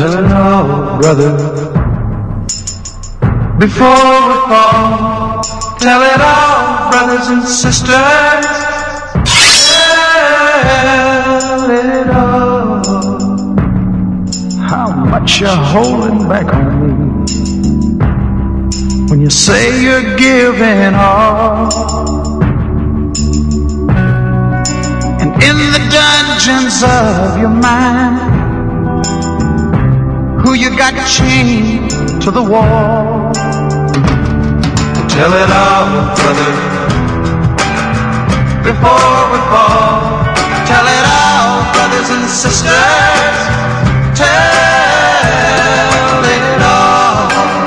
tell it all, brother. Before we fall, tell it all, brothers and sisters. Tell it all. How much you're holding back on me when you say you're giving all. And in the dungeons of your mind, who you got chained to the wall. Tell it all, brother, before we fall. Tell it all, brothers and sisters. Tell it all.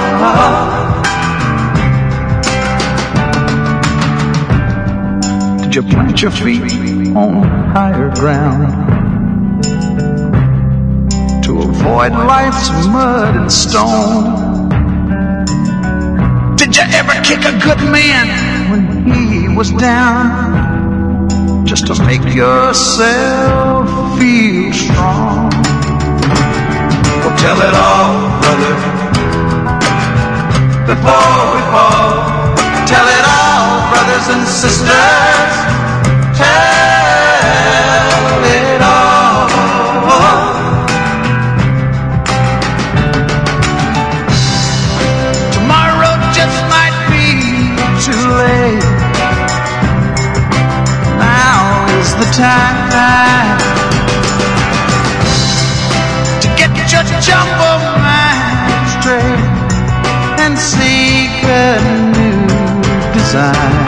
Did you plant your feet on higher ground to avoid life's mud and stone? Did you ever kick a good man when he was down, just to make yourself feel strong? Well, tell it all, brother, before we fall. Tell it all, brothers and sisters. Tell it all. Tomorrow just might be too late. Now is the time to get your jumbo mind straight and seek a new design.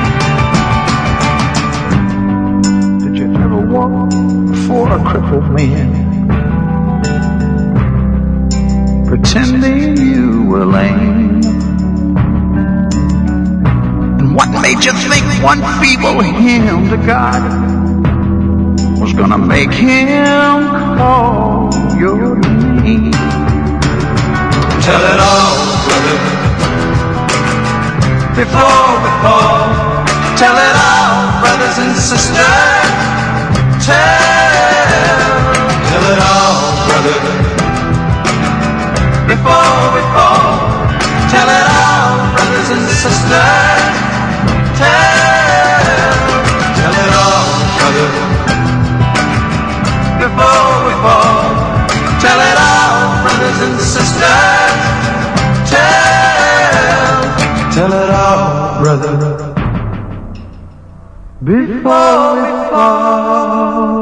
Did you ever walk before a crippled man, pretending you were lame? And what made you think one feeble hymn to God was gonna make him call your name? Tell it all, brother, before we fall. Tell it all, brothers and sisters. Tell it all, brother, before we fall. Tell it all, brothers and sisters. Tell it all, brother, before we fall. Tell it all, brothers and sisters. Tell it all, brother, before we fall.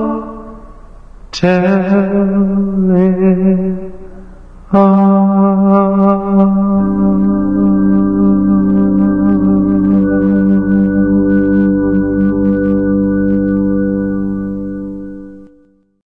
Tell it all.